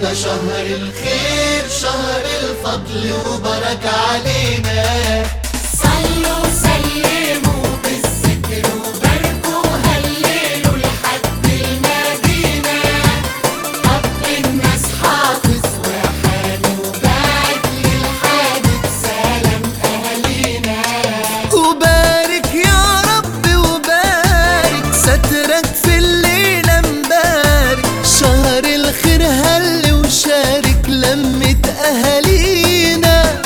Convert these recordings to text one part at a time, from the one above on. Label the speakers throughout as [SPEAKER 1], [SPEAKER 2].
[SPEAKER 1] ده شهر الخير، شهر الفضل وبركة علينا.
[SPEAKER 2] صلوا سلموا بالذكر وباركوا هللوا لحد المدينة. رب الناس حافظ وحامي وبعد للحادث سلام أهالينا.
[SPEAKER 3] وبارك يا رب وبارك سترك في الليلة مبارك، شهر الخير هل وشارك لمة أهالينا.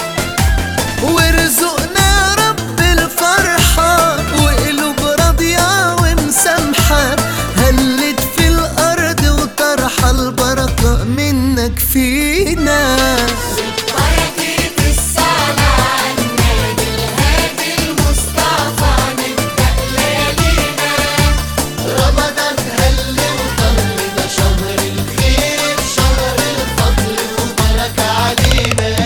[SPEAKER 3] وارزقنا رب الفرحة وقلوب راضية ومسامحة، هلت في الأرض وطرحة البركة منك فينا.
[SPEAKER 2] بركة الصلاة على النبي الهادي المصطفى نبدأ ليالينا.
[SPEAKER 1] رمضان هل وطل ده شهر الخير، شهر الفضل وبركة علينا.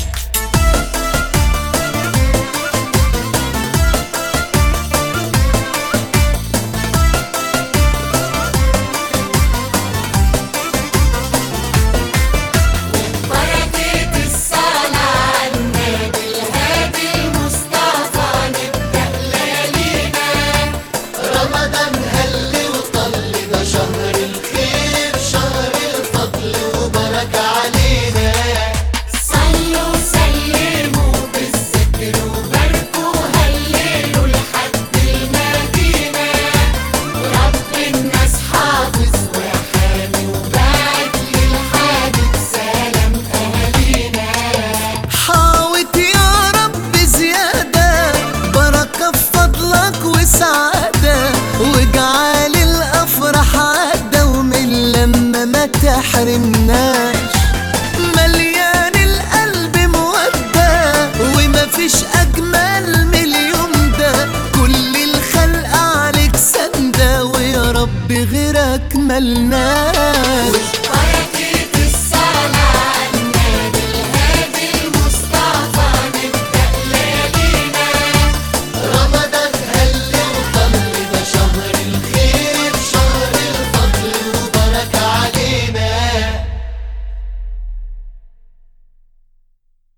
[SPEAKER 2] بركة الصلاة على النبي الهادي المصطفى نبدأ ليالينا.
[SPEAKER 1] رمضان هل وطل ده شهر الخير، شهر الفضل وبركة علينا.
[SPEAKER 2] صلوا سلموا بالذكر وباركوا هللوا لحد المدينة. رب الناس حافظ وحامي وبعد للحادث سلام أهالينا.
[SPEAKER 3] حاوت يا رب زيادة بركة في فضلك وسعادة، واجعل الأفراح عادة ومن لما ما تحرمناش. مليان القلب مودة ومفيش أجمل من اليوم ده، كل الخلق عليك سندة ويا رب غيرك ملناش.